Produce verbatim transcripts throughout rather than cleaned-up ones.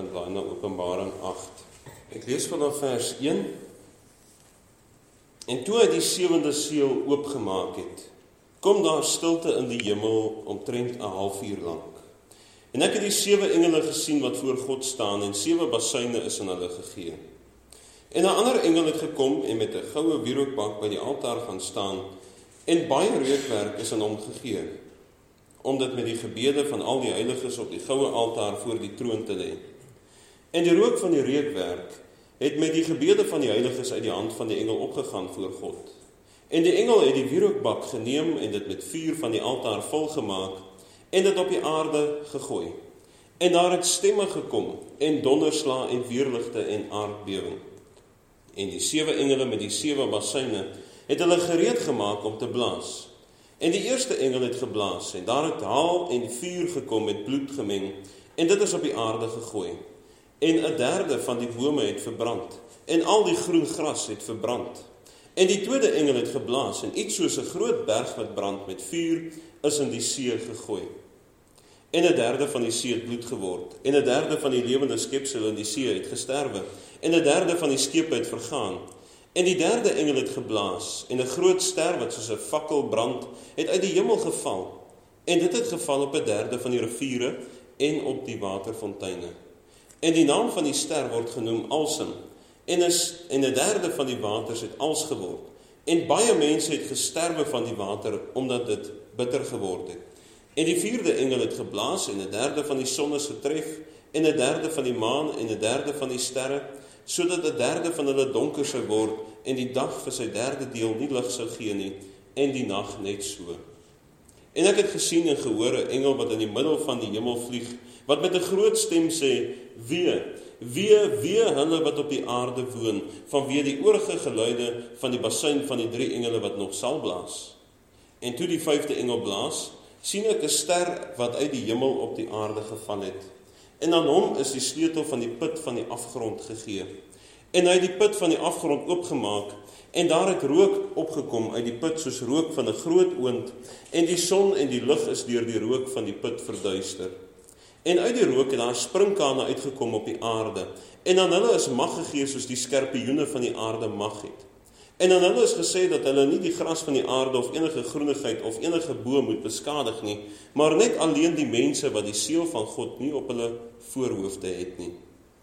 kan blaai na Openbaring agt. Ek lees vanaf vers een. En toe hy die sewende seël oopgemaak het, kom daar stilte in die hemel omtrent 'n halfuur lank. En ek het die sewe engele gesien wat voor God staan, en sewe basuine is aan hulle gegee. En 'n ander engel het gekom en met 'n goue wierookbak by die altaar gaan staan, en baie reukwerk is aan hom gegee, om dit met die gebede van al die heiliges op die goue altaar voor die troon te lê. En die rook van die reukwerk het met die gebede van die heiliges uit die hand van die engel opgegaan voor God. En die engel het die wierookbak geneem en dit met vuur van die altaar volgemaak en dit op die aarde gegooi. En daar het stemme gekom en donderslae en weerligte en aardbewing. En die sewe engele met die sewe basuine het hulle gereed gemaak om te blaas. En die eerste engel het geblaas en daar het haal en vuur gekom met bloed gemeng en dit is op die aarde gegooi. En 'n derde van die bome het verbrand en al die groen gras het verbrand. En die tweede engel het geblaas en iets soos 'n groot berg wat brand met vuur is in die see gegooi. En 'n derde van die see het bloed geword, en 'n derde van die lewende skepsels in die see het gesterwe, en 'n derde van die skepe het vergaan. En die derde engel het geblaas, en 'n groot ster wat soos 'n fakkel brand, het uit die hemel geval. En dit het geval op 'n derde van die riviere en op die waterfonteine. En die naam van die ster word genoem Alsem, en is en 'n derde van die waters het als geword. En baie mense het gesterwe van die water, omdat dit bitter geword het. En die vierde engel het geblaas, en 'n derde van die son is getref, en 'n derde van die maan, en 'n derde van die sterre, sodat 'n derde van hulle donker sou word, en die dag vir sy derde deel nie lig sou gee nie, en die nag net so. En ek het gesien en gehoor 'n engel wat in die middel van die hemel vlieg, wat met 'n groot stem sê, wee, wee, wee hulle wat op die aarde woon, vanweë die oorige geluide van die basuin van die drie engele wat nog sal blaas. En toe die vyfde engel blaas, sien ek 'n ster wat uit die hemel op die aarde geval het. En aan hom is die sleutel van die put van die afgrond gegee. En hy het die put van die afgrond oopgemaak, en daar het rook opgekom uit die put soos rook van 'n groot oond, en die son en die lig is deur die rook van die put verduister. En uit die rook het daar sprinkane uitgekom op die aarde, en aan hulle is mag gegee soos die skorpioene van die aarde mag het. En aan hulle is gesê dat hulle nie die gras van die aarde of enige groenigheid of enige boom moet beskadig nie, maar net alleen die mense wat die seël van God nie op hulle voorhoofde het nie.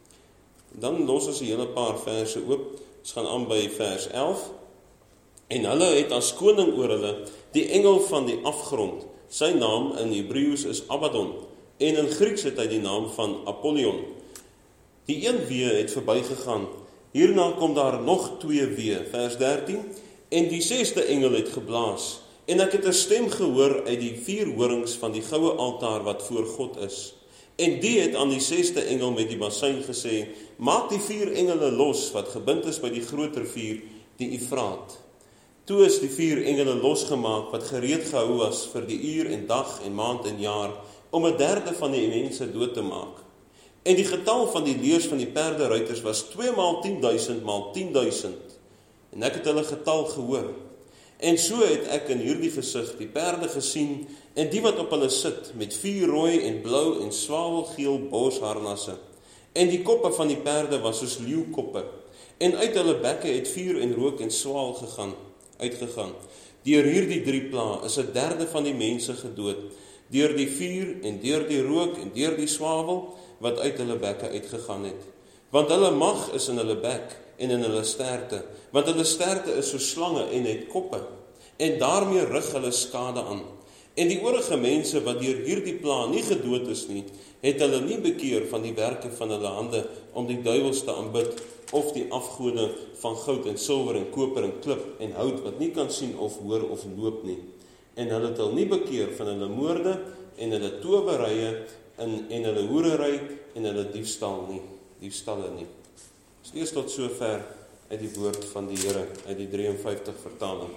Dan los ons 'n hele paar verse oop. Ons gaan aan by vers elf. En hulle het as koning oor hulle die engel van die afgrond. Sy naam in Hebreëus is Abaddon, en in Grieks het hy die naam van Apollyon. Die een wee het verbygegaan. Hierna kom daar nog twee wee, vers dertien, en die sesde engel het geblaas, en ek het 'n stem gehoor uit die vier horings van die goue altaar wat voor God is. En die het aan die sesde engel met die basuin gesê, maak die vier engele los wat gebind is by die groot rivier, die Efraat. Toe is die vier engele losgemaak wat gereed gehou was vir die uur en dag en maand en jaar, om 'n derde van die mense dood te maak. En die getal van die leeu's van die perderuiters was twee maal tien duisend maal tien duisend. En ek het hulle getal gehoor. En so het ek in hierdie gesig die perde gesien, en die wat op hulle sit, met vier rooi en blou en swavelgeel borsharnasse. En die koppe van die perde was soos leeukoppe, en uit hulle bekke het vuur en rook en swaal gegaan, uitgegaan. Deur hierdie drie pla is 'n derde van die mense gedood, deur die vuur en deur die rook en deur die swavel, wat uit hulle bekke uitgegaan het. Want hulle mag is in hulle bek en in hulle sterte, want hulle sterte is so slange en het koppe, en daarmee rig hulle skade aan. En die oorige mense wat deur hierdie pla nie gedood is nie, het hulle nie bekeer van die werke van hulle hande om die duiwels te aanbid, of die afgode van goud en silwer en koper en klip en hout wat nie kan sien of hoor of loop nie. En hulle het hulle nie bekeer van hulle moorde en hulle towerye en, en hulle hoerery en hulle diefstal nie, diefstalle nie. Ons lees tot sover uit die woord van die Here, uit die vyf drie vyftig vertaling.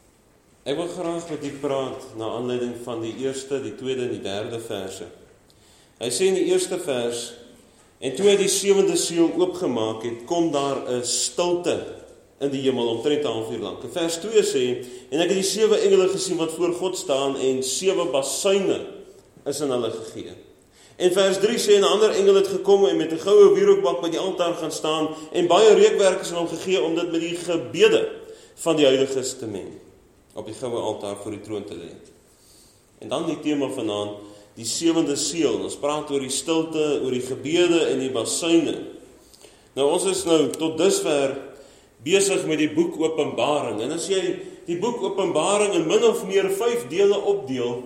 Ek wil graag met u praat na aanleiding van die eerste, die tweede en die derde verse. Hy sê in die eerste vers, en toe hy die sewende seël oopgemaak het, kom daar 'n stilte in die hemel omtrent 'n halfuur lank. In vers twee sê, en ek het die sewe engele gesien wat voor God staan, en sewe basuine is aan hulle gegee. En vers drie sê, 'n ander engel het gekom en met 'n goue wierookbak by die altaar gaan staan en baie reukwerk is aan hom gegee om dit met die gebede van die heiliges te meng, op die goue altaar voor die troon te lê. En dan die tema vanaand, die sewende seël. Ons praat oor die stilte, oor die gebede en die basuine. Nou ons is nou tot dusver besig met die boek Openbaring. En as jy die boek Openbaring in min of meer vyf dele opdeel,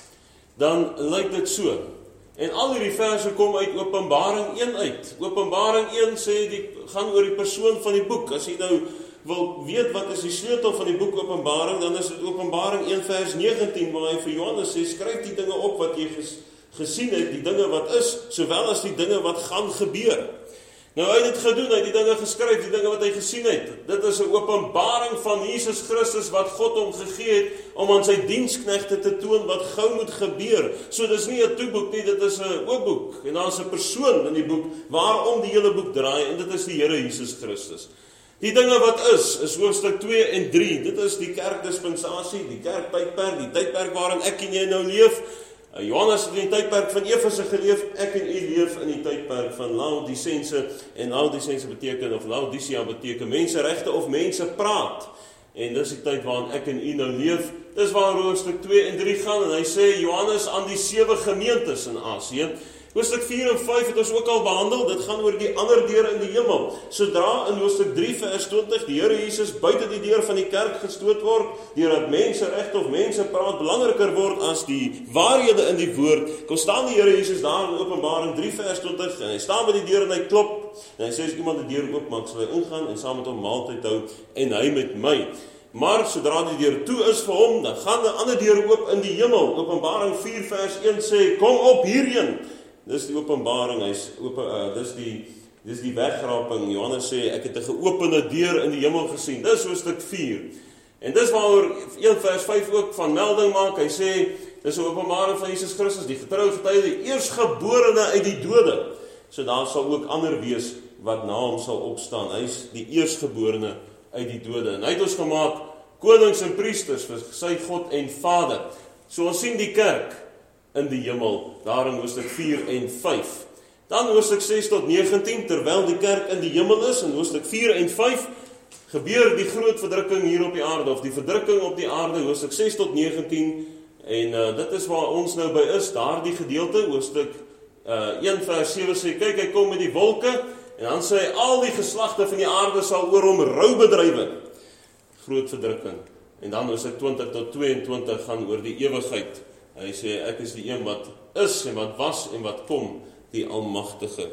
dan lyk dit so. En al hierdie verse kom uit Openbaring een uit. Openbaring een sê die gaan oor die persoon van die boek. As jy nou wil weet wat is die sleutel van die boek Openbaring, dan is dit Openbaring een vers negentien, waar hy vir Johannes sê, skryf die dinge op wat jy ges, gesien het, die dinge wat is, sowel as die dinge wat gaan gebeur. Nou hy het dit gedoen, hy het die dinge geskryf, die dinge wat hy gesien het. Dit is 'n openbaring van Jesus Christus wat God hom gegee het om aan sy diensknegte te toon wat gou moet gebeur. So dis nie 'n toeboek nie, dit is 'n oop boek. En daar's 'n persoon in die boek waarom die hele boek draai, en dit is die Here Jesus Christus. Die dinge wat is, is hoofstuk twee en drie. Dit is die kerkdispensasie, die kerktydperk, die tydperk waarin ek en jy nou leef. Johannes het in die tydperk van Efese geleef, ek en u leef in die tydperk van Laodicense, en Laodicense beteken, of Laodicea beteken menseregte of mense praat. En dis die tyd waarin ek en u nou leef. Dis waar hoofstuk twee en drie gaan, en hy sê Johannes aan die sewe gemeentes in Asië. Hoofstuk vier en vyf het ons ook al behandel, dit gaan oor die ander deur in die hemel. Sodra in hoofstuk drie vers twintig die Here Jesus buite die deur van die kerk gestoot word, deurdat menseregte of mense praat belangriker word as die waarhede in die woord, kom staan die Here Jesus daar in Openbaring drie vers twintig, en hy staan by die deur en hy klop, en hy sê as iemand die deur oopmaak, sal hy ingaan en saam met hom maaltyd hou, en hy met my. Maar sodra die deur toe is vir hom, dan gaan 'n ander deur oop in die hemel. Openbaring vier vers een sê, kom op hierheen. Dis die openbaring, hy's open, uh, dis die dis die wegraping. Johannes sê ek het 'n geopende deur in die hemel gesien. Dis hoofstuk vier. En dis waaroor een vers vyf ook van melding maak. Hy sê dis 'n openbaring van Jesus Christus, die getroue getuie, die eersgeborene uit die dode. So daar sal ook ander wees wat na hom sal opstaan. Hy's die eersgeborene uit die dode. En hy het ons gemaak konings en priesters vir sy God en Vader. So ons sien die kerk in die hemel, daar in hoofstuk vier en vyf. Dan hoofstuk ses tot negentien, terwyl die kerk in die hemel is, in hoofstuk vier en vyf, gebeur die groot verdrukking hier op die aarde, of die verdrukking op die aarde, hoofstuk ses tot negentien, en uh, dit is waar ons nou by is, daar die gedeelte, hoofstuk uh, een vers sewe sê, kyk, hy kom met die wolke, en dan sê hy, al die geslagte van die aarde sal oor hom rou bedrywe. Groot verdrukking. En dan hoofstuk twintig tot tweeëntwintig gaan oor die ewigheid. Hy sê, ek is die een wat is en wat was en wat kom, die Almagtige.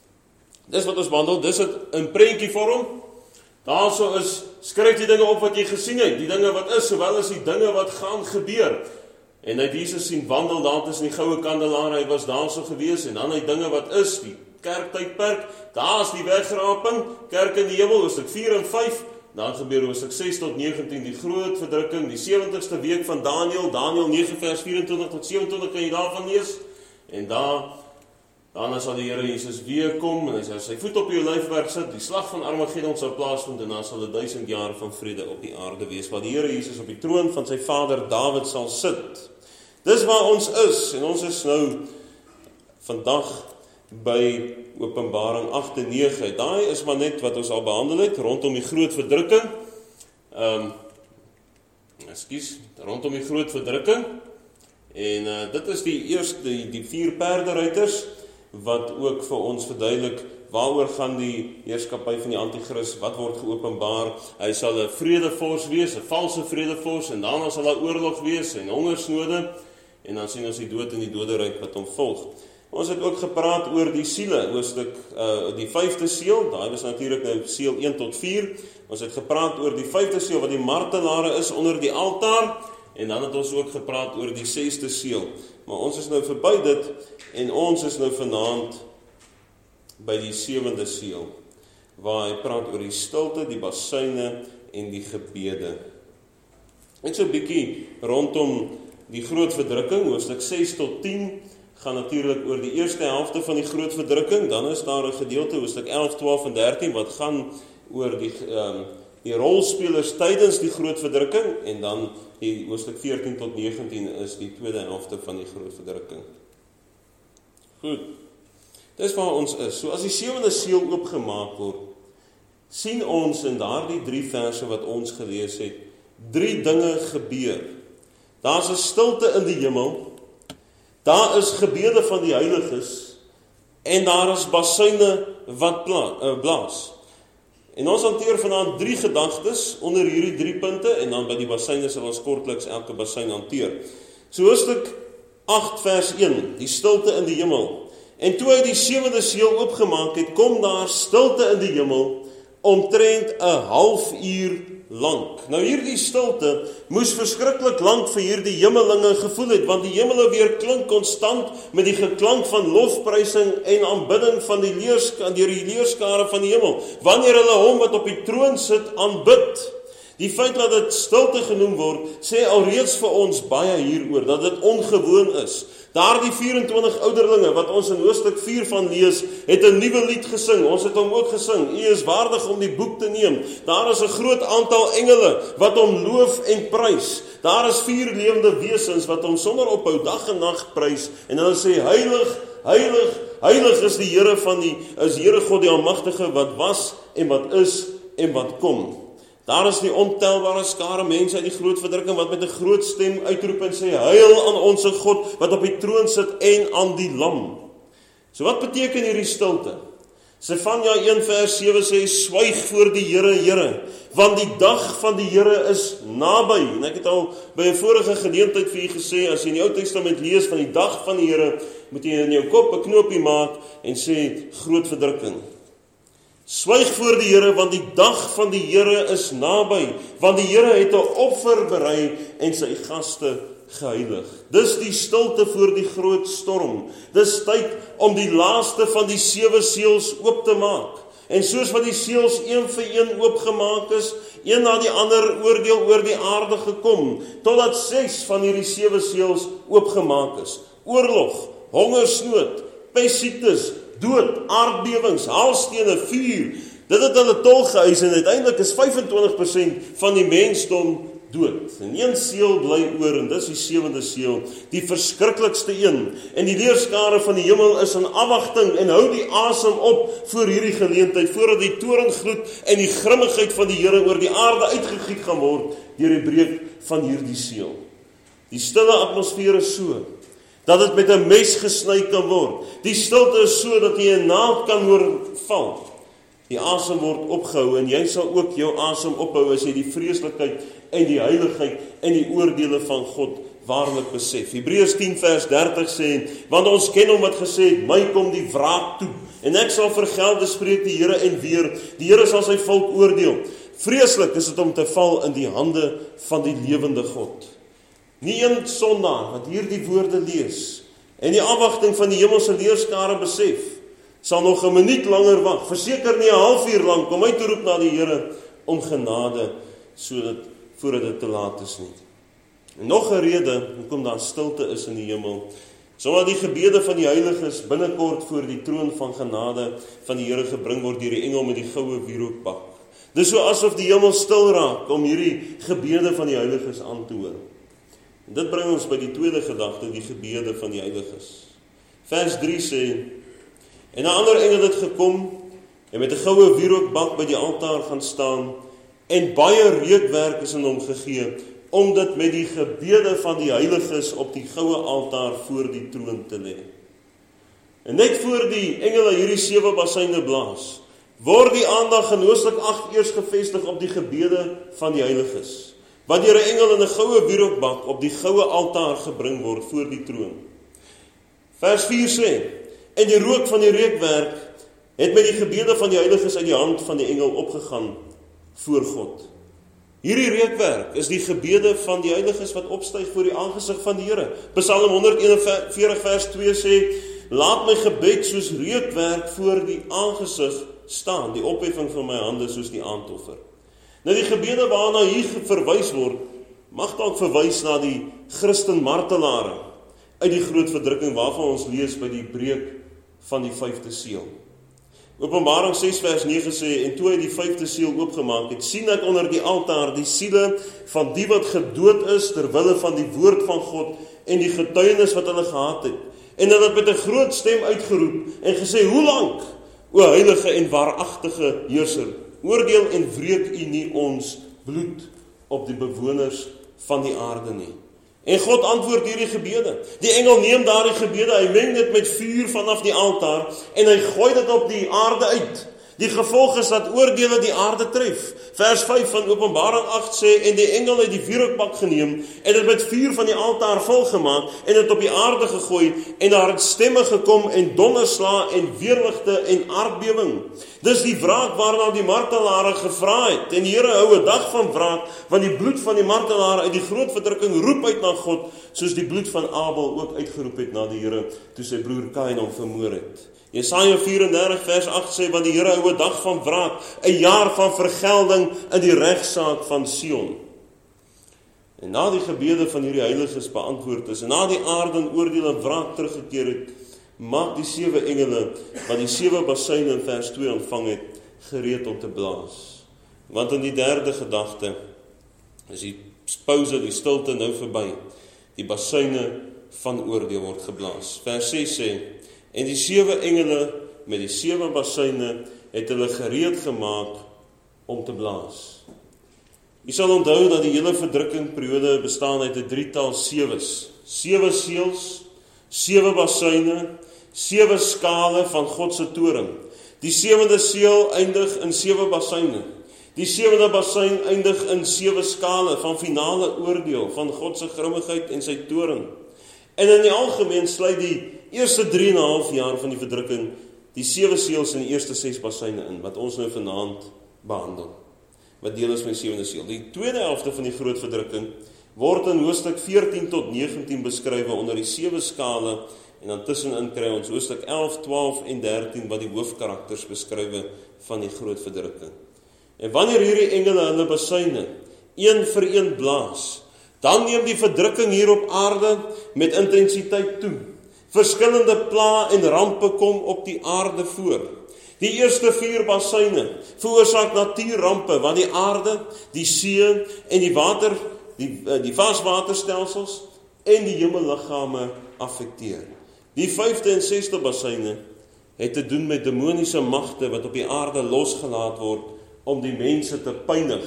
Dis wat ons behandel, dis het in prentjievorm. Daarso is, skryf die dinge op wat jy gesien het, die dinge wat is, sowel as die dinge wat gaan gebeur. En hy het Jesus sien wandel daar tussen die goue kandelaar, hy was daarso gewees, en dan hy dinge wat is, die kerktydperk, daar is die wegraping, kerk in die hemel, hoofstuk vier en vyf, dan gebeur hoofstuk ses tot negentien, die groot verdrukking, die sewentigste week van Daniël, Daniël nege vers vyf-en-twintig tot sewe-en-twintig, kan jy daarvan lees, en daar, daarna sal die Here Jesus weer kom, en hy sal sy voet op jou lyfwerk sit, die slag van Armageddon sal plaasvind, en dan sal dit duisend jaar van vrede op die aarde wees, waar die Here Jesus op die troon van sy vader Dawid sal sit. Dis waar ons is, en ons is nou vandag by Openbaring agt en nege. Daai is maar net wat ons al behandel het, rondom die groot verdrukking. Um, Ekskuus, rondom die groot verdrukking. En uh, dit is die eerste, die, die vier perderuiters, wat ook vir ons verduidelik, waaroor gaan die heerskappy van die Antichrist, wat word geopenbaar. Hy sal 'n vredevors wees, 'n valse vredevors, en daarna sal daar oorlog wees, en hongersnode, en dan sien ons die dood en die doderyk wat hom volg. Ons het ook gepraat oor die siele, hoofstuk uh, die vyfde seël, daai was natuurlik nou seël een tot vier. Ons het gepraat oor die vyfde seël wat die martelare is onder die altaar, en dan het ons ook gepraat oor die sesde seël. Maar ons is nou verby dit, en ons is nou vanaand by die sewende seël, waar hy praat oor die stilte, die basuine en die gebede. Net so 'n bietjie rondom die groot verdrukking, hoofstuk ses tot tien, gaan natuurlik oor die eerste helfte van die groot verdrukking, dan is daar 'n gedeelte, hoofstuk elf, twaalf en dertien, wat gaan oor die, um, die rolspelers tydens die groot verdrukking, en dan die hoofstuk veertien tot negentien is die tweede helfte van die groot verdrukking. Goed. Dis waar ons is. So as die sewende seël oopgemaak word, sien ons in daardie drie verse wat ons gelees het, drie dinge gebeur. Daar's 'n stilte in die hemel, daar is gebede van die heiliges, en daar is basuine wat blaas. En ons hanteer vanaand drie gedagtes onder hierdie drie punte, en dan by die basuine sal ons kortliks elke basuin hanteer. So hoofstuk agt vers een, die stilte in die hemel. En toe hy die sewende seël oopgemaak het, kom daar stilte in die hemel, omtrent 'n halfuur lank. Nou hierdie stilte moes verskriklik lank vir hierdie hemelinge gevoel het, want die hemele weer klink konstant met die geklank van lofprysing en aanbidding van die leerskare, deur die leerskare van die hemel, wanneer hulle hom wat op die troon sit aanbid. Die feit dat dit stilte genoem word, sê alreeds vir ons baie hieroor, dat dit ongewoon is. Daardie vyf-en-twintig ouderlinge wat ons in hoofstuk vier van lees, het 'n nuwe lied gesing. Ons het hom ook gesing. U is waardig om die boek te neem. Daar is 'n groot aantal engele wat hom loof en prys. Daar is vier lewende wesens wat hom sonder ophou dag en nag prys, en hulle sê heilig, heilig, heilig is die Here van die is Here God die Almagtige, wat was en wat is en wat kom. Daar is die ontelbare skare mense uit die groot verdrukking wat met 'n groot stem uitroep en sê, heil aan ons God wat op die troon sit en aan die lam. So wat beteken hierdie stilte? Sefanja een vers sewe sê, swyg voor die Here, Here, want die dag van die Here is naby. En ek het al by 'n vorige geleentheid vir u gesê, as jy in die Ou Testament lees van die dag van die Here, moet jy in jou kop 'n knoopie maak en sê, groot verdrukking. Swyg voor die Here, want die dag van die Here is naby, want die Here het 'n offer berei en sy gaste geheilig. Dis die stilte voor die groot storm. Dis tyd om die laaste van die sewe seëls oop te maak. En soos wat die seëls een vir een oopgemaak is, een na die ander oordeel oor die aarde gekom, totdat ses van hierdie sewe seëls oopgemaak is. Oorlog, hongersnood, pestsiektes, dood, aardbewings, haalstene, vuur. Dit het hulle tol geëis en uiteindelik is vyf-en-twintig persent van die mensdom dood. En een seël bly oor en dis die sewende seël, die verskriklikste een. En die leerskare van die hemel is in afwagting en hou die asem op voor hierdie geleentheid, voordat die torengloed en die grimmigheid van die Here oor die aarde uitgegiet gaan word deur die breek van hierdie seël. Die stille atmosfeer is so dat dit met 'n mes gesny kan word. Die stilte is so dat jy 'n naald kan hoor val. Die asem word opgehou en jy sal ook jou asem ophou as jy die vreeslikheid en die heiligheid en die oordeele van God waarlik besef. Hebreërs tien vers dertig sê, want ons ken hom wat gesê het, my kom die wraak toe, en ek sal vergelde, spreek die Here en weer, die Here sal sy volk oordeel. Vreeslik is dit om te val in die hande van die lewende God. Nie een sondaar wat hierdie woorde lees en die afwagting van die hemelse leerskare besef, sal nog 'n minuut langer wag, verseker nie 'n halfuur lank, om uit te roep na die Here om genade, sodat voordat dit te laat is nie. En nog 'n rede hoekom daar stilte is in die hemel, sodat die gebede van die heiliges binnekort voor die troon van genade van die Here gebring word deur die engel met die goue wierookbak. Dis so asof die hemel stil raak om hierdie gebede van die heiliges aan te hoor. En dit bring ons by die tweede gedagte, die gebede van die heiliges. Vers drie sê, en 'n ander engel het gekom en met 'n goue wierookbak by die altaar gaan staan, en baie reukwerk is in hom gegee, om dit met die gebede van die heiliges op die goue altaar voor die troon te lê. En net voor die engele hierdie sewe basuine blaas, word die aandag in hoofstuk agt eers gefestig op die gebede van die heiliges, wat deur 'n engel in 'n goue wierookbak op die goue altaar gebring word voor die troon. Vers vier sê, en die rook van die reukwerk het met die gebede van die heiliges uit die hand van die engel opgegaan voor God. Hierdie reukwerk is die gebede van die heiliges wat opstyg voor die aangesig van die Here. Psalm honderd eenenveertig vers twee sê, laat my gebed soos reukwerk voor die aangesig staan, die opheffing van my hande soos die aandoffer. Nou die gebede waarna hier verwys word, mag dalk verwys na die Christen martelare uit die groot verdrukking waarvan ons lees by die breek van die vyfde seël. Openbaring ses vers nege sê, en toe hy die vyfde seël oopgemaak het, sien ek onder die altaar die siele van die wat gedood is ter wille van die woord van God en die getuienis wat hulle gehad het. En hulle het met 'n groot stem uitgeroep en gesê, hoe lank, o heilige en waaragtige heerser, oordeel en wreek u nie ons bloed op die bewoners van die aarde nie. En God antwoord hierdie gebede. Die engel neem daardie gebede, hy meng dit met vuur vanaf die altaar en hy gooi dit op die aarde uit. Die gevolg is dat oordeele die aarde tref. Vers vyf van Openbaring agt sê, en die engel het die wierookbak geneem en dit met vuur van die altaar volgemaak en dit op die aarde gegooi en daar het stemme gekom en donderslae en weerligte en aardbewing. Dis die wraak waarna die martelare gevra het. En die Here hou 'n dag van wraak, want die bloed van die martelare uit die groot verdrukking roep uit na God, soos die bloed van Abel ook uitgeroep het na die Here toe sy broer Kain hom vermoor het. Jesaja vyf en dertig vers agt sê, want die Here hou 'n dag van wraak, 'n jaar van vergelding in die regsaak van Sion. En na die gebede van hierdie heiliges beantwoord is, en na die aarde in oordeel en wraak teruggekeer het, maak die sewe engele, wat die sewe basyne in vers twee ontvang het, gereed om te blaas. Want in die derde gedagte is die pause, die stilte nou verby. Die basyne van oordeel word geblaas. Vers ses sê, en die sewe engele met die sewe basyne het hulle gereed gemaak om te blaas. Jy sal onthou dat die hele verdrukkingperiode bestaan uit 'n drietal sewes. Sewe seels, sewe basyne, sewe skale van God se toorn. Die sewende seel eindig in sewe basyne. Die sewende basyn eindig in sewe skale van finale oordeel van God se grimmigheid en sy toorn. En in die algemeen sluit die eerste drie en 'n half jaar van die verdrukking die sewe seels in die eerste ses basyne in, wat ons nou vanaand behandel. Wat deel is van die sewende seel. Die tweede helfte van die groot verdrukking word in hoofstuk veertien tot negentien beskrywe onder die sewe skale, en dan tussenin kry ons hoofstuk elf, twaalf en dertien wat die hoofkarakters beskrywe van die groot verdrukking. En wanneer hierdie engele hulle basyne een vir een blaas, dan neem die verdrukking hier op aarde met intensiteit toe. Verskillende pla en rampe kom op die aarde voor. Die eerste vier basyne veroorsaak natuurrampe, want die aarde, die see en die water, die, die varswaterstelsels en die hemelliggame affekteer. Die vyfde en sesde basyne het te doen met demoniese magte wat op die aarde losgelaat word om die mense te pynig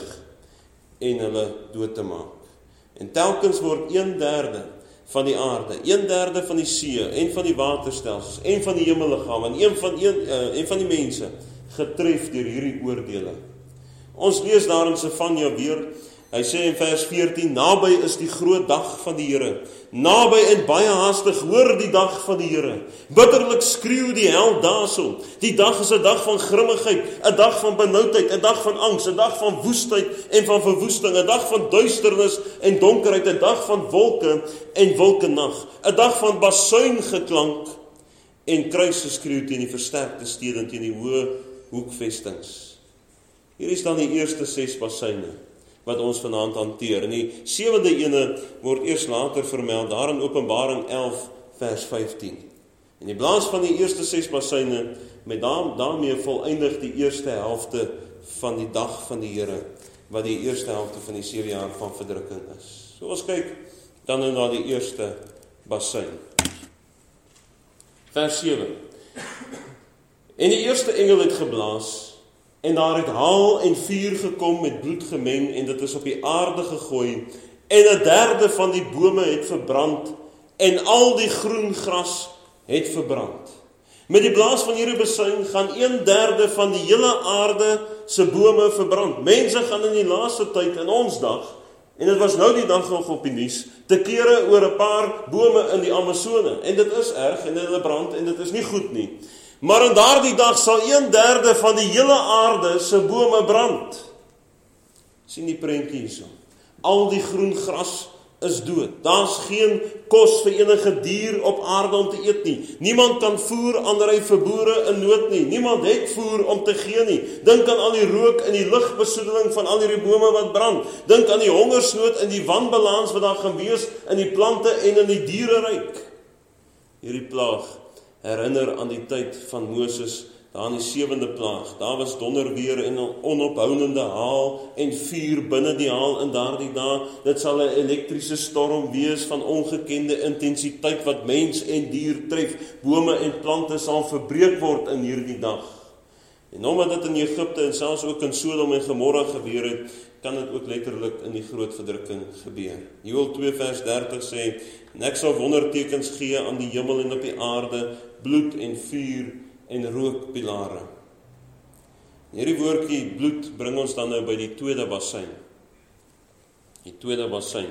en hulle dood te maak. En telkens word een derde van die aarde, een derde van die see en van die waterstelsels en van die hemelliggame en een van een uh, en van die mense getref deur hierdie oordeele. Ons lees daar in Sefanja weer, hy sê in vers veertien, naby is die groot dag van die Here. Naby en baie haastig hoor die dag van die Here. Bitterlik skreeu die hel daarso. Die dag is 'n dag van grimmigheid, 'n dag van benoudheid, 'n dag van angs, 'n dag van woestheid en van verwoesting, 'n dag van duisternis en donkerheid, 'n dag van wolke en wolkenag, 'n dag van basuingeklank en kruisgeskreeu teen die versterkte stede en teen die hoë hoekvestings. Hier is dan die eerste ses basyne wat ons vanaand hanteer. En die sewende ene word eers later vermeld, daar in Openbaring elf vers vyftien. En die blaas van die eerste ses basyne, met daarmee voleindig die eerste helfte van die dag van die Here, wat die eerste helfte van die sewe jaar van verdrukking is. So ons kyk dan nou na die eerste basyn. Vers sewe. En die eerste engel het geblaas, en daar het haal en vuur gekom met bloed gemeng, en dit is op die aarde gegooi, en 'n derde van die bome het verbrand, en al die groen gras het verbrand. Met die blaas van hierdie basyn gaan een derde van die hele aarde se bome verbrand. Mense gaan in die laaste tyd, in ons dag, en dit was nou die dag nog op die nuus, te kere oor 'n paar bome in die Amazone, en dit is erg, en hulle brand, en dit is nie goed nie. Maar in daardie dag sal een derde van die hele aarde se bome brand. Sien die prentjie hierso. Al die groen gras is dood. Daar's geen kos vir enige dier op aarde om te eet nie. Niemand kan voer aanry vir boere in nood nie. Niemand het voer om te gee nie. Dink aan al die rook en die lugbesoedeling van al hierdie bome wat brand. Dink aan die hongersnood en die wanbalans wat daar gaan wees in die plante en in die diereryk. Hierdie plaag herinner aan die tyd van Moses daar in die sewende plaag, daar was donderweer en 'n onophoudende haal en vuur binne die haal in daardie dag. Dit sal 'n elektriese storm wees van ongekende intensiteit wat mens en dier tref. Bome en plante sal verbreek word in hierdie dag. En omdat dit in Egipte en selfs ook in Sodom en Gomorra gebeur het, kan dit ook letterlik in die groot verdrukking gebeur. Joël twee vers dertig sê, en ek sal wondertekens gee aan die hemel en op die aarde, bloed en vuur en rookpilare. Hierdie woordjie bloed bring ons dan nou by die tweede bassein. Die tweede bassein.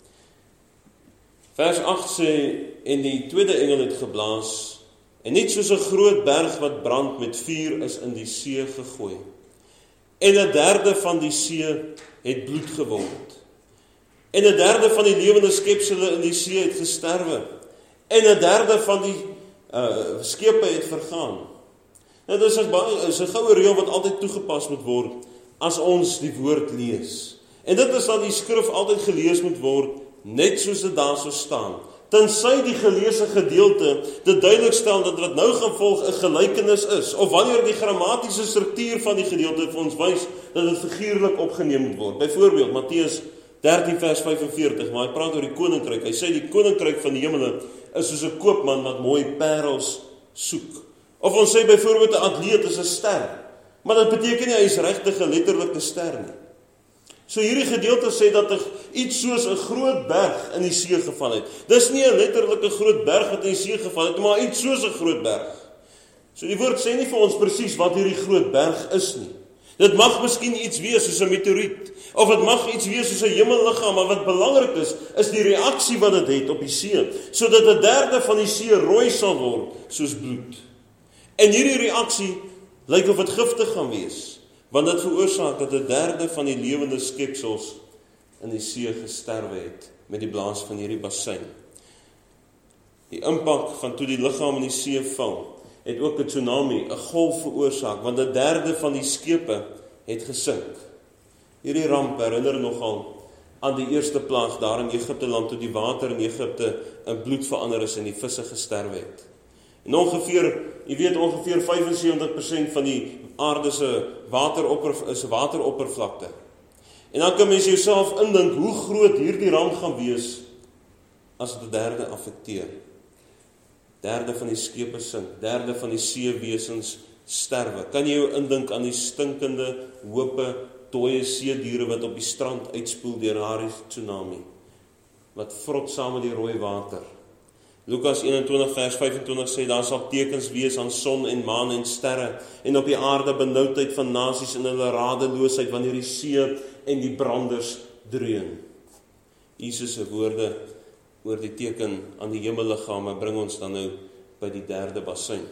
Vers agt sê, en die tweede engel het geblaas, en net soos 'n groot berg wat brand met vuur is in die see gegooi. En 'n derde van die see het bloed geword. En 'n derde van die lewende skepsele in die see het gesterwe. En 'n derde van die uh, skepe het vergaan. Nou, dit is 'n baie is 'n goue reël wat altyd toegepas moet word as ons die woord lees. En dit is dat die skrif altyd gelees moet word net soos dit daar sou staan. Tensy die geleesde gedeelte dit duidelik stel dat wat nou gaan volg 'n gelykenis is, of wanneer die grammatiese struktuur van die gedeelte vir ons wys dat dit figuurlik opgeneem moet word. Byvoorbeeld Matteus dertien vers vyfenveertig, maar hy praat oor die koninkryk. Hy sê die koninkryk van die hemele is soos 'n koopman wat mooi parels soek. Of ons sê byvoorbeeld 'n atleet is 'n ster, maar dit beteken nie hy is regtig 'n letterlike ster nie. So hierdie gedeelte sê dat er iets soos 'n groot berg in die see geval het. Dis nie 'n letterlike groot berg wat in die see geval het, maar iets soos 'n groot berg. So die woord sê nie vir ons presies wat hierdie groot berg is nie. Dit mag miskien iets wees soos 'n meteoriet, of dit mag iets wees soos 'n hemelliggaam, maar wat belangrik is, is die reaksie wat dit het op die see, sodat 'n derde van die see rooi sal word soos bloed. En hierdie reaksie lyk of dit giftig gaan wees, want dit veroorsaak dat 'n derde van die lewende skepsels in die see gesterwe het met die blaas van hierdie bassein. Die impak van toe die liggaam in die see val, het ook 'n tsunami, 'n golf veroorsaak, want 'n derde van die skepe het gesink. Hierdie ramp herinner nogal aan die eerste plaag daar in Egipte land, toe die water in Egipte in bloed verander is en die visse gesterwe het. En ongeveer, jy weet ongeveer vyf en sewentig persent van die aarde se wateropper is wateroppervlakte. En dan kan mens jouself indink hoe groot hierdie ramp gaan wees as dit 'n derde affekteer. Derde van die skepe sink, derde van die seewesens sterwe. Kan jy jou indink aan die stinkende hope dooie seediere wat op die strand uitspoel deur daardie tsunami, wat vrot saam met die rooi water. Lukas eenentwintig vers vyfentwintig sê, daar sal tekens wees aan son en maan en sterre, en op die aarde benoudheid van nasies in hulle radeloosheid, wanneer die see en die branders dreun. Jesus se woorde oor die teken aan die hemelliggame bring ons dan nou by die derde bassein.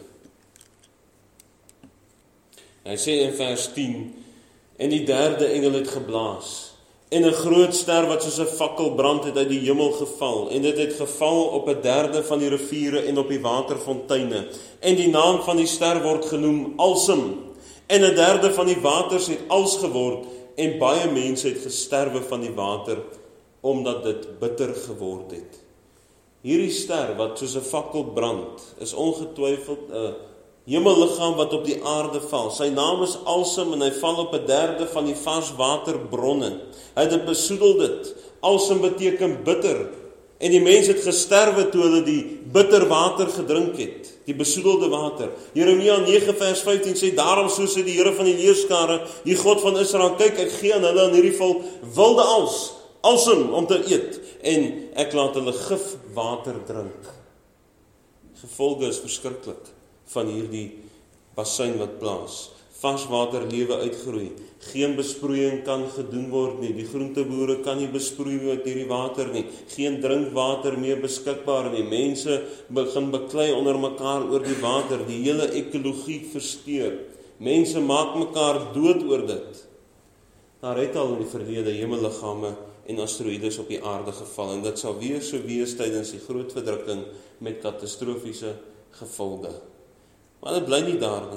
Hy sê in vers tien, en die derde engel het geblaas, en 'n groot ster wat soos 'n fakkel brand het uit die hemel geval, en dit het geval op 'n derde van die riviere en op die waterfonteine, en die naam van die ster word genoem Alsem, en 'n derde van die waters het als geword, en baie mense het gesterwe van die water, omdat dit bitter geword het. Hierdie ster wat soos 'n fakkel brand, is ongetwyfeld 'n hemelliggaam wat op die aarde val. Sy naam is Alsem en hy val op 'n derde van die vars waterbronne. Hy het dit besoedel dit. Alsem beteken bitter. En die mense het gesterwe toe hulle die bitter water gedrink het, die besoedelde water. Jeremia nege vers vyftien sê, daarom so sê die Here van die leerskare, die God van Israel, kyk, ek gee aan hulle in hierdie geval wilde als, alsem om te eet, en ek laat hulle gif water drink. Gevolge is verskriklik van hierdie bassein wat plaas. Vars water lewe uitgroei. Geen besproeiing kan gedoen word nie. Die groenteboere kan nie besproei met hierdie water nie. Geen drinkwater meer beskikbaar nie. Mense begin beklei onder mekaar oor die water. Die hele ekologie versteur. Mense maak mekaar dood oor dit. Daar het al in die verlede hemelliggame en asteroïdes op die aarde geval, en dit sal weer so wees tydens die groot verdrukking met katastrofiese gevolge. Maar dit bly nie daar nie.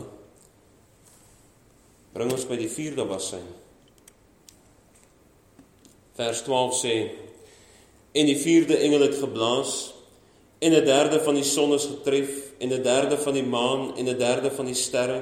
Bring ons by die vierde bassein. Vers twaalf sê, en die vierde engel het geblaas, en 'n derde van die son is getref, en 'n derde van die maan, en 'n derde van die sterre,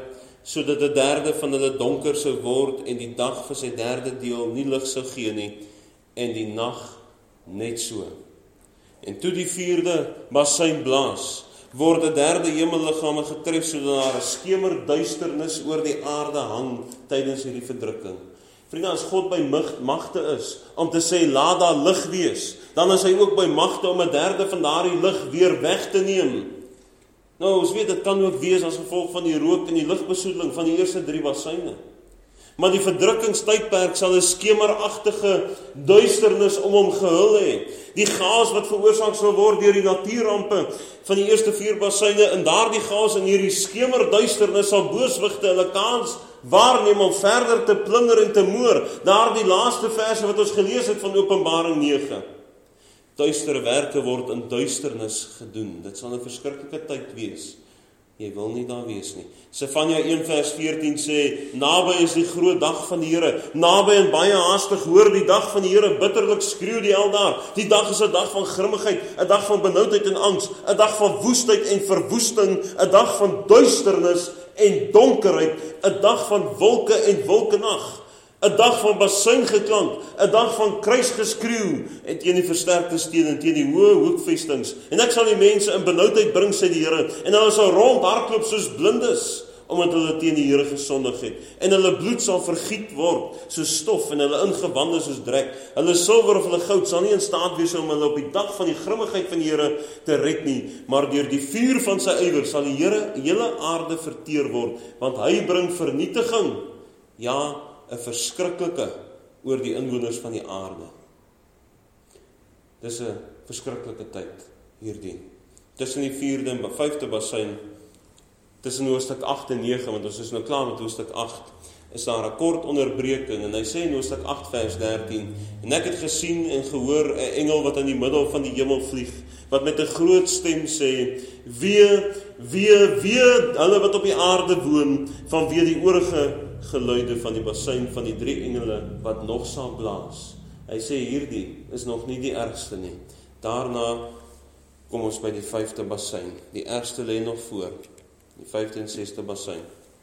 sodat 'n derde van hulle donker sou word en die dag vir sy derde deel nie lig sou gee nie, en die nag net so. En toe die vierde bassein blaas, word 'n derde hemelliggame getref sodat daar 'n skemerduisternis oor die aarde hang tydens hierdie verdrukking. Vriende, as God by magte is om te sê laat daar lig wees, dan is hy ook by magte om 'n derde van daardie lig weer weg te neem. Nou, ons weet dit kan ook wees as gevolg van die rook en die ligbesoedeling van die eerste drie basseine. Maar die verdrukkingstydperk sal 'n skemeragtige duisternis om hom gehul hê. Die chaos wat veroorsaak sal word deur die natuurrampe van die eerste vier basseine, en daardie chaos en hierdie skemerduisternis sal booswigte hulle kans waarneem om verder te plunder en te moor. Daardie laaste verse wat ons gelees het van Openbaring nege. Duistere werke word in duisternis gedoen. Dit sal 'n verskriklike tyd wees. Jy wil nie daar wees nie. Sefanja een vers veertien sê, naby is die groot dag van die Here, naby en baie haastig, hoor die dag van die Here, bitterlik skreeu die heldaar. Die dag is 'n dag van grimmigheid, 'n dag van benoudheid en angs, 'n dag van woestheid en verwoesting, 'n dag van duisternis en donkerheid, 'n dag van wolke en wolkenag, 'n dag van basseingeklank, 'n dag van kruisgeskreeu en teen die versterkte steen en teen die hoë hoekvestings. En ek sal die mense in benoudheid bring, sê die Here, en hulle sal rondhardloop soos blindes, omdat hulle teen die Here gesondig het. En hulle bloed sal vergiet word soos stof en hulle ingewande soos drek. Hulle silwer of hulle goud sal nie in staat wees om hulle op die dag van die grimmigheid van die Here te red nie, maar deur die vuur van sy ywer sal die Here hele aarde verteer word, want hy bring vernietiging, ja, 'n verskriklike oor die inwoners van die aarde. Dis 'n verskriklike tyd hierdie. Tussen die vierde en vyfde bassein, tussen hoofstuk agt en nege, want ons is nou klaar met hoofstuk agt, is daar 'n kort onderbreking, en hy sê in hoofstuk agt vers dertien, en ek het gesien en gehoor 'n engel wat in die middel van die hemel vlieg, wat met 'n groot stem sê, wee, wee, wee, hulle wat op die aarde woon, vanweë die oorige geluide van die bassein van die drie engele wat nog sal blaas. Hy sê hierdie is nog nie die ergste nie. Daarna kom ons by die vyfde bassein. Die ergste lê nog voor. Die vyfde en sesde bassein.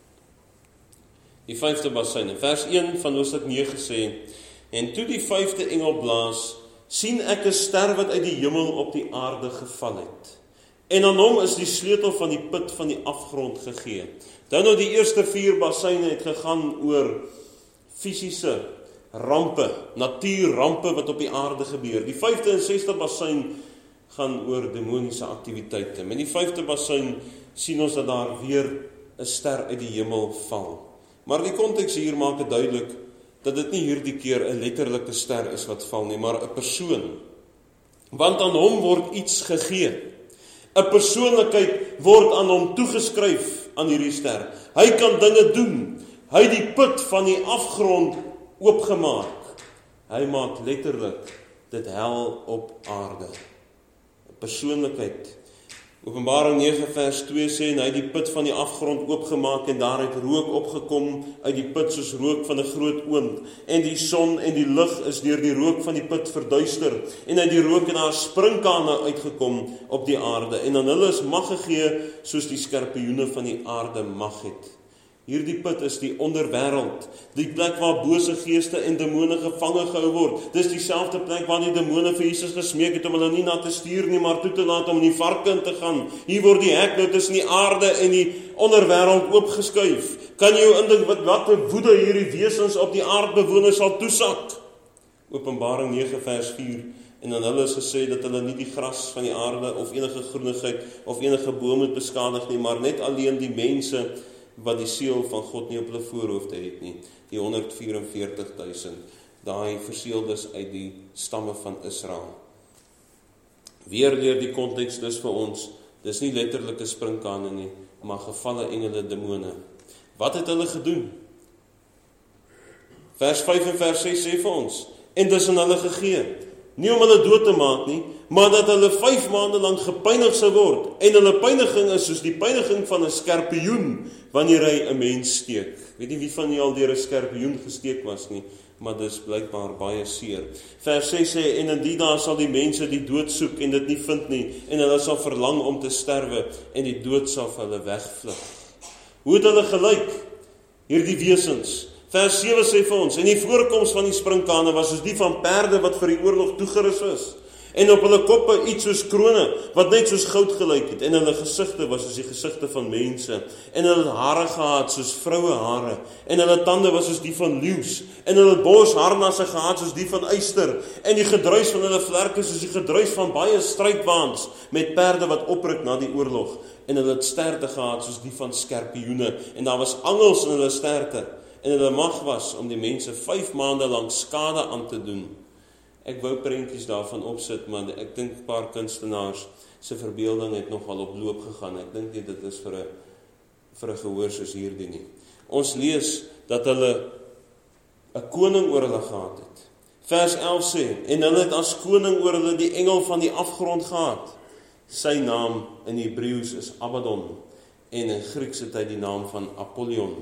Die vyfde bassein. In vers een van hoofstuk nege sê, en toe die vyfde engel blaas, sien ek 'n ster wat uit die hemel op die aarde geval het. En aan hom is die sleutel van die put van die afgrond gegee. Dan nou die eerste vier basseine het gegaan oor fisiese rampe, natuurrampe wat op die aarde gebeur. Die vyfde en sesde bassein gaan oor demoniese aktiwiteite. Met die vyfde bassein sien ons dat daar weer 'n ster uit die hemel val. Maar die konteks hier maak dit duidelik dat dit nie hierdie keer 'n letterlike ster is wat val nie, maar 'n persoon. Want aan hom word iets gegee. 'n Persoonlikheid word aan hom toegeskryf aan hierdie ster. Hy kan dinge doen. Hy het die put van die afgrond oopgemaak. Hy maak letterlik dit hel op aarde. 'n Persoonlikheid. Openbaring nege vers twee sê, en hy het die put van die afgrond oopgemaak en daar het rook opgekom uit die put soos rook van 'n groot oond. En die son en die lig is deur die rook van die put verduister. En uit die rook het daar sprinkane uitgekom op die aarde. En aan hulle is mag gegee soos die skorpioene van die aarde mag het. Hierdie put is die onderwêreld, die plek waar bose geeste en demone gevange gehou word. Dis dieselfde plek waar die demone vir Jesus gesmeek het om hulle nie na te stuur nie, maar toe te laat om in die varke in te gaan. Hier word die hek nou tussen die aarde en die onderwêreld oopgeskuif. Kan jy jou indink wat wat 'n woede hierdie wesens op die aardbewoners sal toesak? Openbaring nege vers vier. En aan hulle is gesê dat hulle nie die gras van die aarde of enige groenigheid of enige boom moet beskadig nie, maar net alleen die mense wat die seël van God nie op hulle voorhoofde het nie, die honderdvyf en veertig duisend, daai verseeldes uit die stamme van Israel. Weer leer die konteks dus vir ons, dis nie letterlike sprinkane nie, maar gevalle engele demone. Wat het hulle gedoen? Vers vyf en vers ses sê vir ons, en dis aan hulle gegee, nie om hulle dood te maak nie, maar dat hulle vyf maande lang gepynig sou word, en hulle pyniging is soos die pyniging van 'n skorpioen, wanneer hy 'n mens steek. Weet nie wie van julle al deur 'n skorpioen gesteek was nie, maar dis blykbaar baie seer. Vers ses sê, en in die dae sal die mense die dood soek en dit nie vind nie, en hulle sal verlang om te sterwe, en die dood sal vir hulle wegvlug. Hoe het hulle gelyk? hierdie wesens. Vers sewe sê vir ons, en die voorkoms van die sprinkane was soos die van perde wat vir die oorlog toegerus is, en op hulle koppe iets soos krone, wat net soos goud gelyk het, en hulle gesigte was soos die gesigte van mense, en hulle het hare gehad soos vroue hare, en hulle tande was soos die van leeu's, en hulle borsharnasse gehad soos die van uister, en die gedruis van hulle vlerke soos die gedruis van baie strydwaans, met perde wat opruk na die oorlog, en hulle het sterte gehad soos die van skorpioene, en daar was angels in hulle sterte, en hulle mag was om die mense vyf maande lang skade aan te doen. Ek wou prentjies daarvan opsit, maar ek dink 'n paar kunstenaars se verbeelding het nogal op loop gegaan. Ek dink nie dit is vir 'n vir 'n gehoor soos hierdie nie. Ons lees dat hulle 'n koning oor hulle gehad het. Vers elf sê, en hulle het as koning oor hulle die engel van die afgrond gehad. Sy naam in Hebreëus is Abaddon, en in Grieks het hy die naam van Apollyon.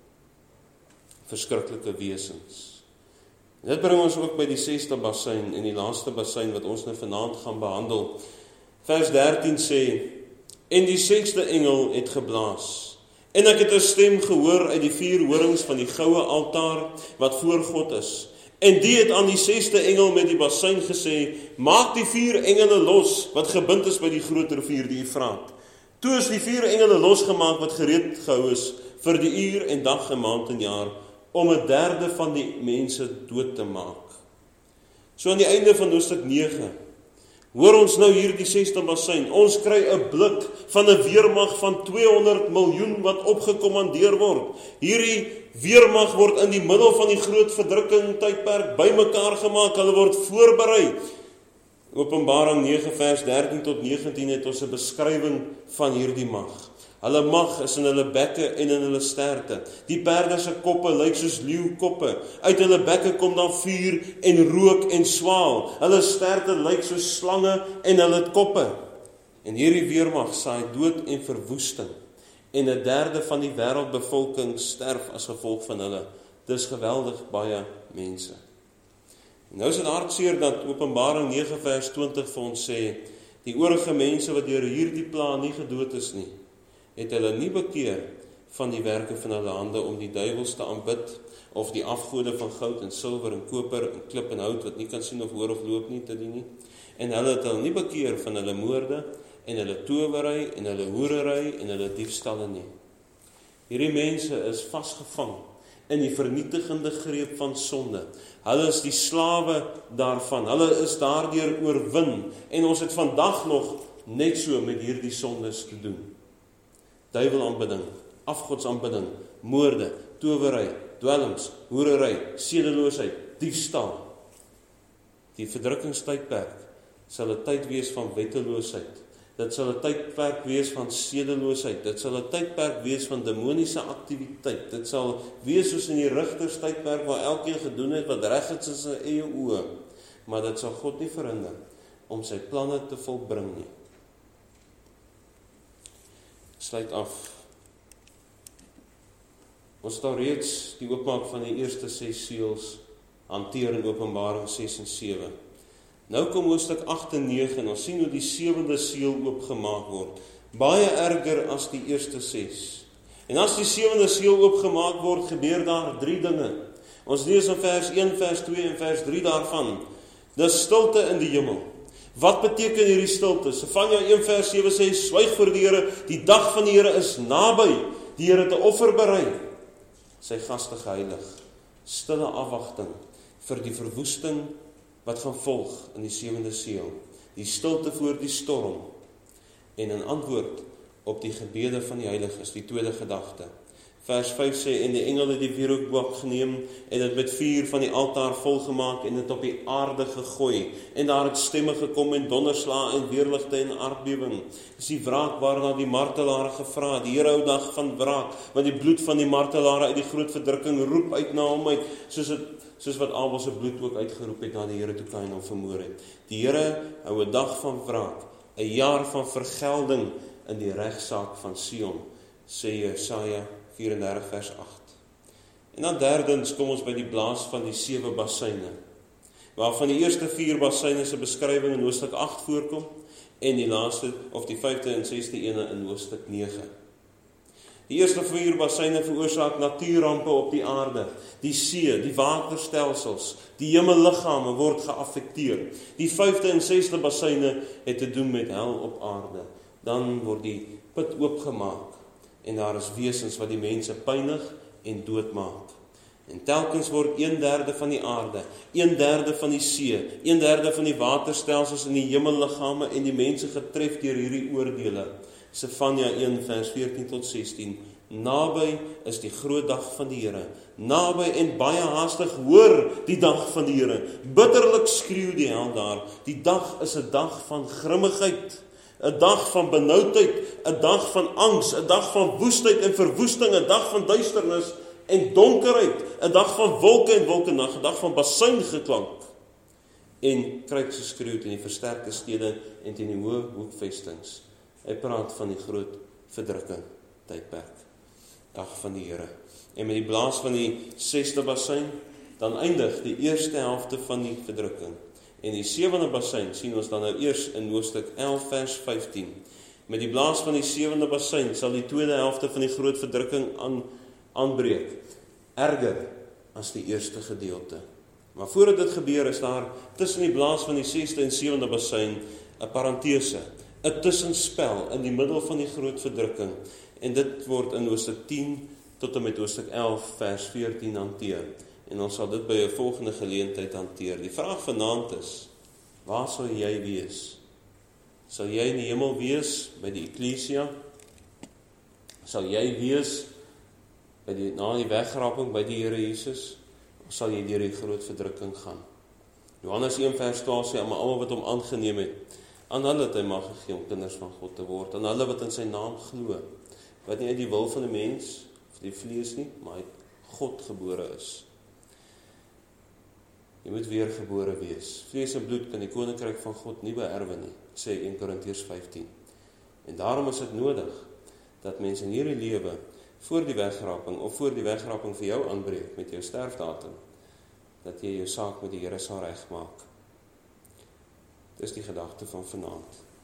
Verskriklike wesens. Dit bring ons ook by die sesde bassein en die laaste bassein wat ons nou vanaand gaan behandel. Vers dertien sê, en die sesde engel het geblaas, en ek het 'n stem gehoor uit die vier horings van die goue altaar wat voor God is, en die het aan die sesde engel met die bassein gesê, maak die vier engele los wat gebind is by die groot rivier die Efraat. Toe is die vier engele losgemaak wat gereed gehou is vir die uur en dag en maand en jaar, om 'n derde van die mense dood te maak. So aan die einde van hoofstuk nege, hoor ons nou hier die sesde bassein, ons kry 'n blik van 'n weermag van tweehonderd miljoen wat opgekommandeer word. Hierdie weermag word in die middel van die groot verdrukking tydperk bymekaar gemaak, hulle word voorberei. Openbaring nege vers dertien tot negentien het ons 'n beskrywing van hierdie mag. Hulle mag is in hulle bekke en in hulle sterte. Die perde se koppe lyk soos leeukoppe. Uit hulle bekke kom dan vuur en rook en swaal. Hulle sterte lyk soos slange en hulle het koppe. En hierdie weermag saai dood en verwoesting. En 'n derde van die wêreldbevolking sterf as gevolg van hulle. Dis geweldig baie mense. En nou is dit hartseer dat Openbaring nege vers twintig vir ons sê, die oorige mense wat deur hierdie pla nie gedood is nie, het hulle nie bekeer van die werke van hulle hande om die duiwels te aanbid, of die afgode van goud en silwer en koper en klip en hout, wat nie kan sien of hoor of loop nie, te dien nie. En hulle het hulle nie bekeer van hulle moorde, en hulle towery, en hulle hoerery, en hulle diefstalle nie. Hierdie mense is vasgevang in die vernietigende greep van sonde. Hulle is die slawe daarvan, hulle is daardeur oorwin, en ons het vandag nog net so met hierdie sondes te doen. Duivelaanbidding, afgodsaanbidding, moorde, towery, dwelms, hoerery, sedeloosheid, diefstal. Die verdrukkingstydperk sal 'n tyd wees van wetteloosheid. Dit sal 'n tydperk wees van sedeloosheid. Dit sal 'n tydperk wees van demoniese aktiwiteit. Dit sal wees soos in die rigterstydperk waar elkeen gedoen het wat reg is in sy eie oë. Maar dit sal God nie verhinder om sy planne te volbring nie. Sluit af. Ons het al reeds die oopmaak van die eerste ses seels hanteer in Openbaring ses en sewe. Nou kom hoofstuk agt en nege en ons sien hoe die sewende seël oopgemaak word. Baie erger as die eerste ses. En as die sewende seël oopgemaak word, gebeur daar drie dinge. Ons lees in vers een, vers twee en vers drie daarvan. Dis stilte in die hemel. Wat beteken hierdie stilte? Sefanja een vers sewe sê, swyg voor die Here, die dag van die Here is naby. Die Here het 'n offer berei. Sy gaste geheilig. Stille afwagting vir die verwoesting wat gaan volg in die sewende seël. Die stilte voor die storm. En in antwoord op die gebede van die heiliges, die tweede gedagte. Vers vyf sê, en die engel het die wierookbak geneem, en het met vuur van die altaar volgemaak, en het op die aarde gegooi, en daar het stemme gekom, en donderslae, en weerligte, en aardbewing. Dis die wraak waarna die martelare gevra, die Here hou dag van wraak, want die bloed van die martelare uit die groot verdrukking roep uit na hom uit, soos het soos wat Abel se bloed ook uitgeroep het na die Here toe Kain hom vermoor het. Die Here hou 'n dag van wraak, 'n jaar van vergelding in die regsaak van Sion, sê Jesaja vierendertig vers agt. En dan derdens kom ons by die blaas van die sewe bassyne, waarvan die eerste vier bassyne se beskrywing in hoofstuk agt voorkom, en die laaste, of die vyfde en sesde ene in hoofstuk nege. Die eerste vier bassyne veroorsaak natuurrampe op die aarde. Die see, die waterstelsels, die hemelliggame word geaffekteer. Die vyfde en sesde bassyne het te doen met hel op aarde. Dan word die put oopgemaak en daar is wesens wat die mense pynig en doodmaak. En telkens word een derde van die aarde, een derde van die see, een derde van die waterstelsels in die hemelliggame en die mense getref deur hierdie oordele. Sefanja een vers veertien tot sestien. Naby is die groot dag van die Here. Naby en baie haastig hoor die dag van die Here. Bitterlik skreeu die hel daar. Die dag is 'n dag van grimmigheid, 'n dag van benoudheid, 'n dag van angs, 'n dag van woestheid en verwoesting, 'n dag van duisternis en donkerheid, 'n dag van wolke en wolkenag, 'n dag van basuingeklank en kruisgeskreeu teen die versterkte stede en teen die hoë hoekvestings. Hy praat van die groot verdrukking tydperk, dag van die Here. En met die blaas van die sesde basyn, dan eindig die eerste helfte van die verdrukking. En die sewende basyn sien ons dan nou eers in hoofstuk elf vers vyftien. Met die blaas van die sewende basyn sal die tweede helfte van die groot verdrukking aan, aanbreek. Erger as die eerste gedeelte. Maar voordat dit gebeur is daar tussen die blaas van die sesde en sewende basyn 'n parentese, 'n tussenspel in die middel van die groot verdrukking. En dit word in hoofstuk tien tot en met hoofstuk elf vers veertien hanteer. En ons sal dit by 'n volgende geleentheid hanteer. Die vraag vanaand is, waar sal jy wees? Sal jy in die hemel wees by die eklesia? Sal jy wees by die, na die wegraping by die Here Jesus? Of sal jy deur die groot verdrukking gaan? Johannes een vers twaalf sê, maar almal wat hom aangeneem het, aan hulle het hy mag gegee om kinders van God te word, aan hulle wat in sy naam glo, wat nie uit die wil van die mens, of die vlees nie, maar uit God gebore is. Jy moet weergebore wees. Vlees en bloed kan die koninkryk van God nie beerwe nie, sê een Korintiërs vyftien. En daarom is dit nodig, dat mense in hierdie lewe, voor die wegraping, of voor die wegraping vir jou aanbreek, met jou sterfdatum, dat jy jou saak met die Here sal regmaak. Dis die gedagte van vanaand.